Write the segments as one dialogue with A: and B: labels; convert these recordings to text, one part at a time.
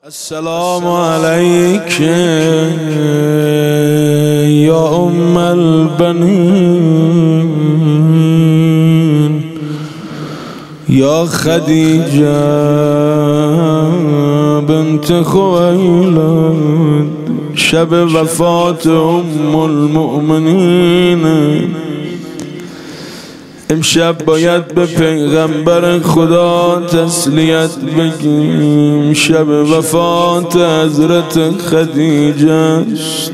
A: السلام عليك يا أم البنين يا خديجة بنت خويلد شب وفات أم المؤمنين. امشب باید به پیغمبر خدا تسلیت بگیم، شب وفات حضرت خدیجه است.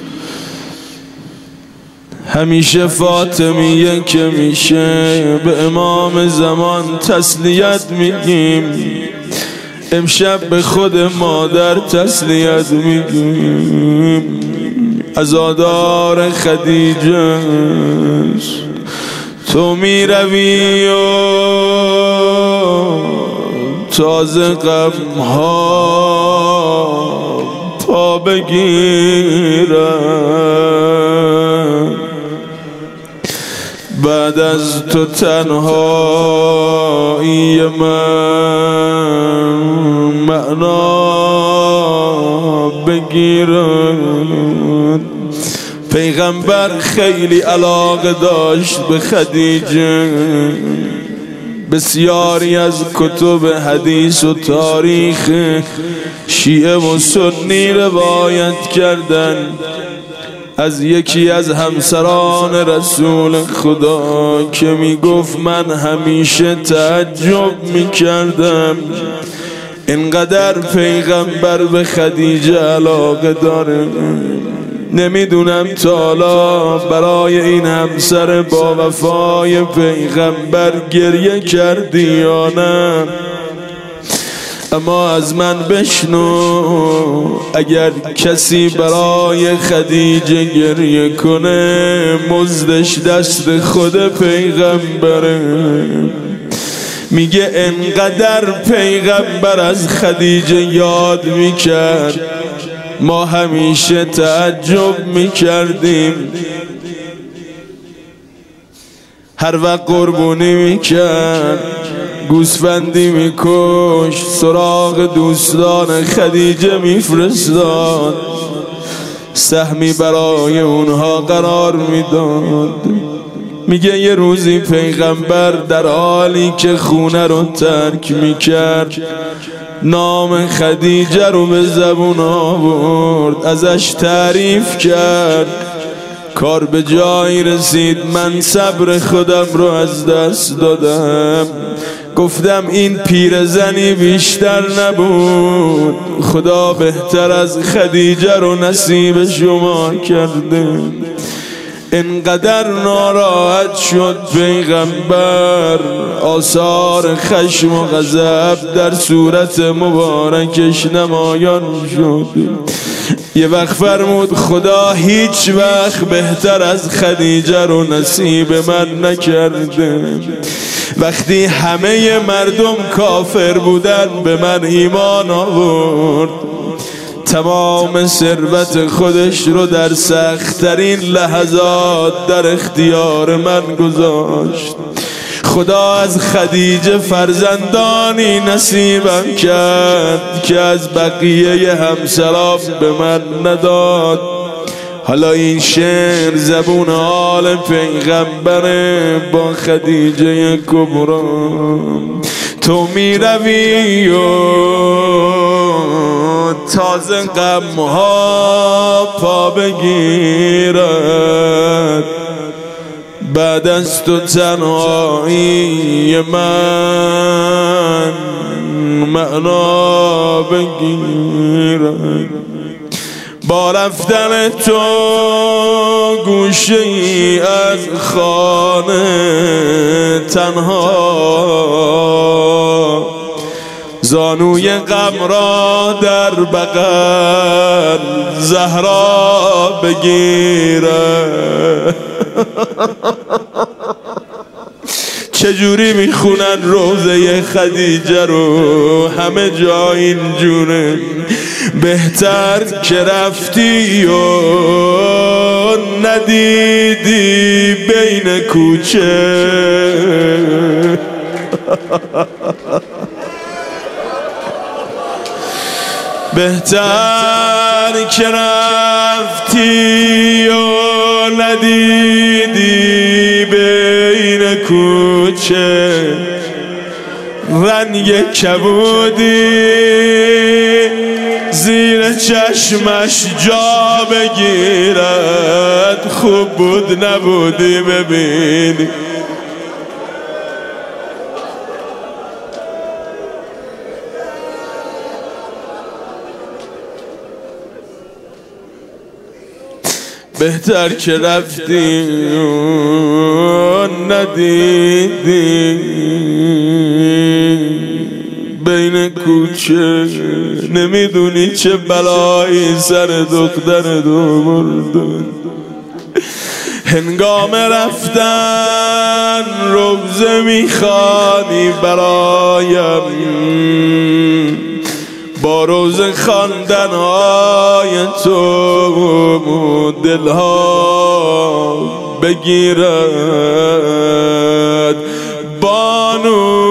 A: همیشه فاطمیه که میشه به امام زمان تسلیت میگیم، امشب به خود مادر تسلیت میگیم. عزادار خدیجه است. تو می روی و تازه غم ها پا بگیرم، بعد از تو تنهایی من معنا بگیرم. پیغمبر خیلی علاقه داشت به خدیجه. بسیاری از کتب حدیث و تاریخ شیعه و سنی روایت کردن از یکی از همسران رسول خدا که میگفت من همیشه تعجب میکردم اینقدر پیغمبر به خدیجه علاقه داره. نمیدونم تا حالا برای این همسر با وفای پیغمبر گریه کردی یا نه، اما از من بشنو اگر کسی برای خدیجه گریه کنه مزدش دست خود پیغمبره. میگه انقدر پیغمبر از خدیجه یاد میکرد ما همیشه تعجب میکردیم. هر وقت قربونی میکرد گوسفندی میکش سراغ دوستان خدیجه میفرستاد، سهمی برای اونها قرار میداد. میگه یه روزی پیغمبر در حالی که خونه رو ترک میکرد نام خدیجه رو به زبون آورد، ازش تعریف کرد. کار به جایی رسید من صبر خودم رو از دست دادم، گفتم این پیرزنی بیشتر نبود، خدا بهتر از خدیجه رو نصیب شما کرده. انقدر ناراحت شد پیغمبر، آثار خشم و غضب در صورت مبارکش نمایان شد. یه وقت فرمود خدا هیچ وقت بهتر از خدیجه رو نصیب من نکرده. وقتی همه مردم کافر بودن به من ایمان آورد، تمام ثروت خودش رو در سخت‌ترین لحظات در اختیار من گذاشت. خدا از خدیجه فرزندانی نصیبم کرد که از بقیه همسران به من نداد. حالا این شعر زبون آل پیغمبره با خدیجه کبرا. تو می روی و تازه غم ها پا بگیرد، بعد از تو تنهایی من معنا بگیرد. با رفتن تو گوشه ای از خانه تنها، زانوی غم را در بغل زهرا بگیره. چجوری میخونن روزه خدیجه رو همه جا اینجوره. بهتر که رفتی و ندیدی بین کوچه بهتر که رفتی و ندیدی بین کوچه رنگ کبودی زیر چشمش جا بگیرد خوب بود نبودی ببینی بهتر که رفتی و ندیدی بین کوچه نمیدونی چه بلایی سر دختر دو بردن هنگام رفتن روزه میخوانی برایم با روزه خواندن های تو دلها بگیرد بانو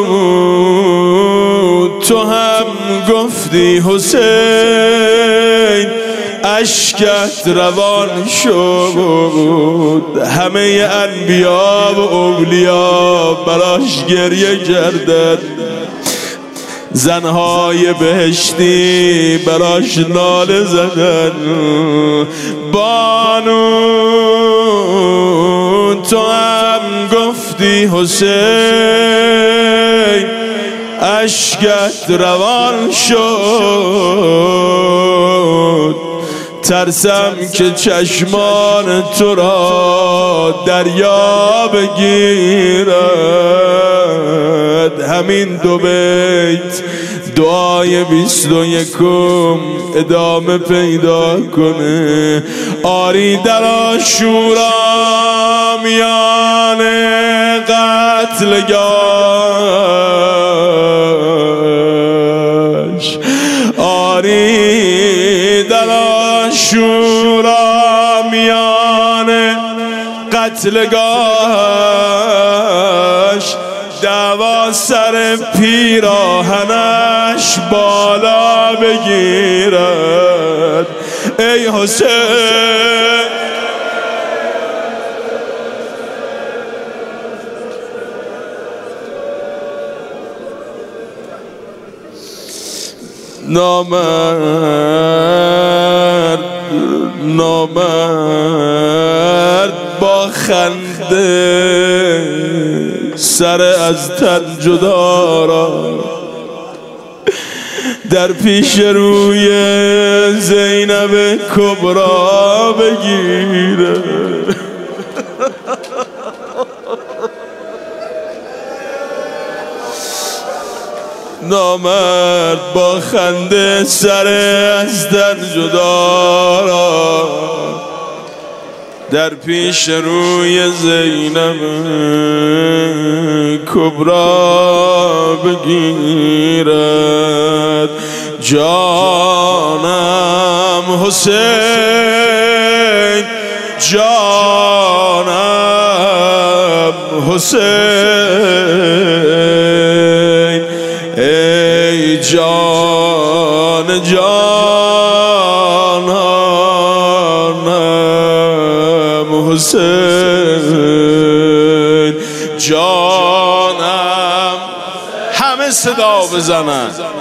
A: تو هم گفتی حسین اشکت روان شد همه انبیا و اولیا براش گریه کردند زنهای بهشتی براش ناله زدن بانو تو هم گفتی حسین اشکت روان شد ترسم که چشمان تو را دریا بگیرد همین دو بیت دعای 21 ادامه پیدا کنه آری در عاشورا میان قتلگاهش آری در عاشورا میان قتلگاهش دعوا سر پیراهنش بالا بگیرد ای حسین نامرد با خنده سر از تن جدا را در پیش روی زینب کبرا بگیره نامرد با خنده سر از تن جدا را در پیش روی زینب کبرا بگیرد جانم حسین جانم حسین ای جان جانم حسین جانم همه صدا بزنن